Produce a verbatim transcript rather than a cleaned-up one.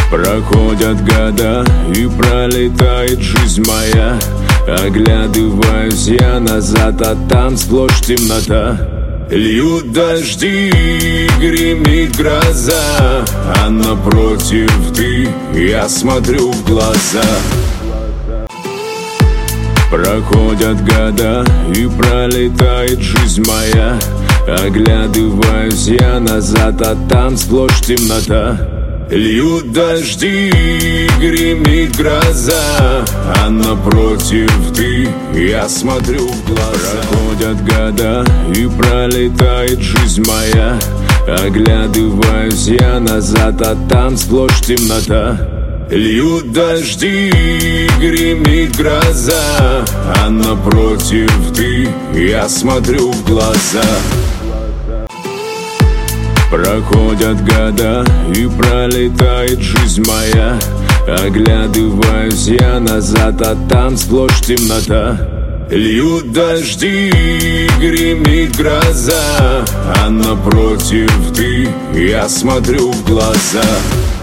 Проходят года и пролетает жизнь моя. Оглядываюсь я назад, а там сплошь темнота. Льют дожди, гремит гроза, а напротив ты, я смотрю в глаза. Проходят года и пролетает жизнь моя. Оглядываюсь я назад, а там сплошь темнота. Льют дожди, гремит гроза, а напротив ты, я смотрю в глаза. Проходят года и пролетает жизнь моя. Оглядываюсь я назад, а там сплошь темнота. Льют дожди, гремит гроза, а напротив ты, я смотрю в глаза. Проходят года и пролетает жизнь моя. Оглядываюсь я назад, а там сплошь темнота. Льют дожди, гремит гроза, а напротив ты, я смотрю в глаза.